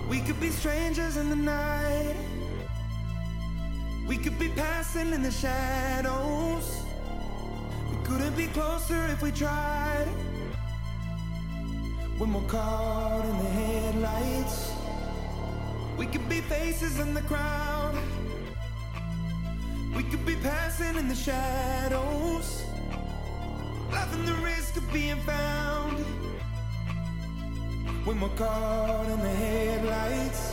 We could be strangers in the night. We could be passing in the shadows. We couldn't be closer if we tried. When we're caught in the headlights, we could be faces in the crowd. We could be passing in the shadows, laughing the risk of being found. When we're caught in the headlights.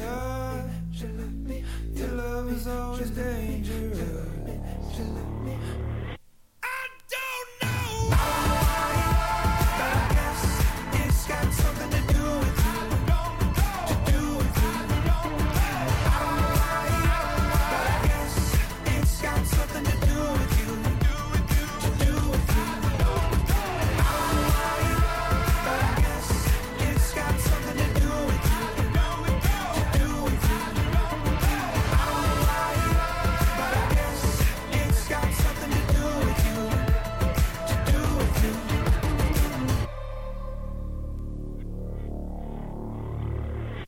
Dangerous. Your love is always dangerous.